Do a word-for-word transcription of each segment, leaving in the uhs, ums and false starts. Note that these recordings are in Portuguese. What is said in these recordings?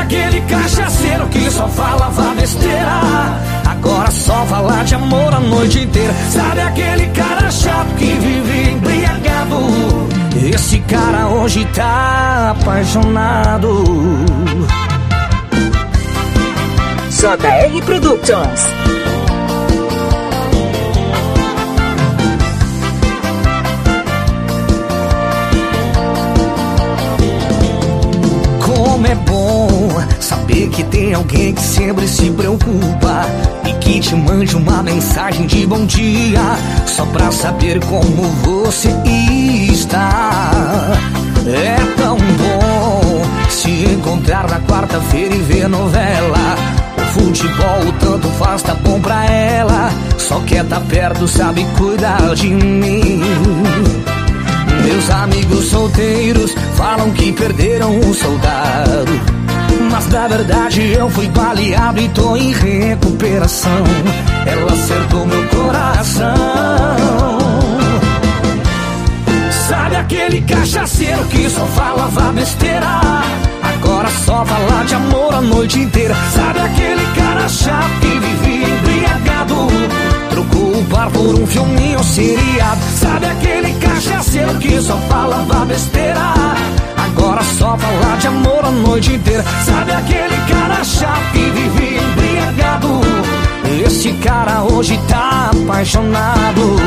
aquele cachaceiro que só falava besteira, agora só fala de amor a noite inteira. Sabe aquele cara chato que vive embriagado, esse cara hoje tá apaixonado. J R Productions. Como é bom saber que tem alguém que sempre se preocupa e que te mande uma mensagem de bom dia, só pra saber como você está. É tão bom se encontrar na quarta-feira e ver novela. O futebol tanto faz, tá bom pra ela, só quer tá perto, sabe cuidar de mim. Meus amigos solteiros falam que perderam um soldado, mas na verdade eu fui baleado e tô em recuperação. Ela acertou meu coração. Sabe aquele cachaceiro que só falava besteira, agora só fala de amor a noite inteira. Sabe aquele cara chato que vivia embriagado, trocou o bar por um filminho seriado. Sabe aquele cachaceiro que só falava besteira, agora só fala de amor a noite inteira. Sabe aquele cara chato que vivia embriagado, esse cara hoje tá apaixonado.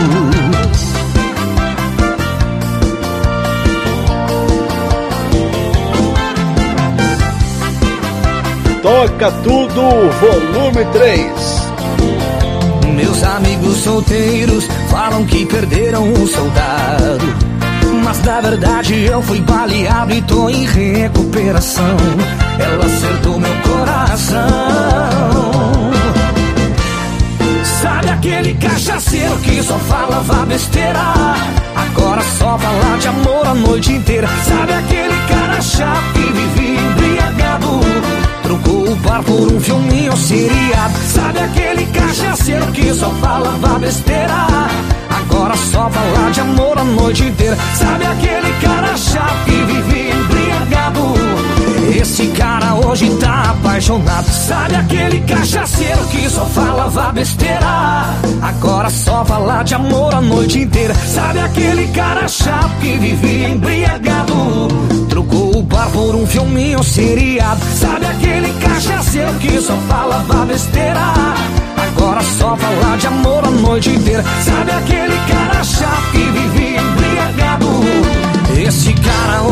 Toca Tudo, volume três. Meus amigos solteiros falam que perderam um soldado, mas na verdade eu fui baleado e tô em recuperação. Ela acertou meu coração. Sabe aquele cachaceiro que só falava besteira, agora só fala de amor a noite inteira. Sabe aquele cara chato que vivia embriagado, trocou o bar por um filminho seriado. Sabe aquele cachaceiro que só falava besteira, agora só fala de amor a noite inteira. Sabe aquele cara chato que vivia embriagado, esse cara hoje tá apaixonado. Sabe aquele cachaceiro que só falava besteira, agora só fala de amor a noite inteira. Sabe aquele cara chato que vivia embriagado, trocou o bar por um filminho seriado. Sabe aquele cachaceiro que só falava besteira, agora só fala de amor a noite inteira. Sabe aquele cara chato que vivia embriagado, esse cara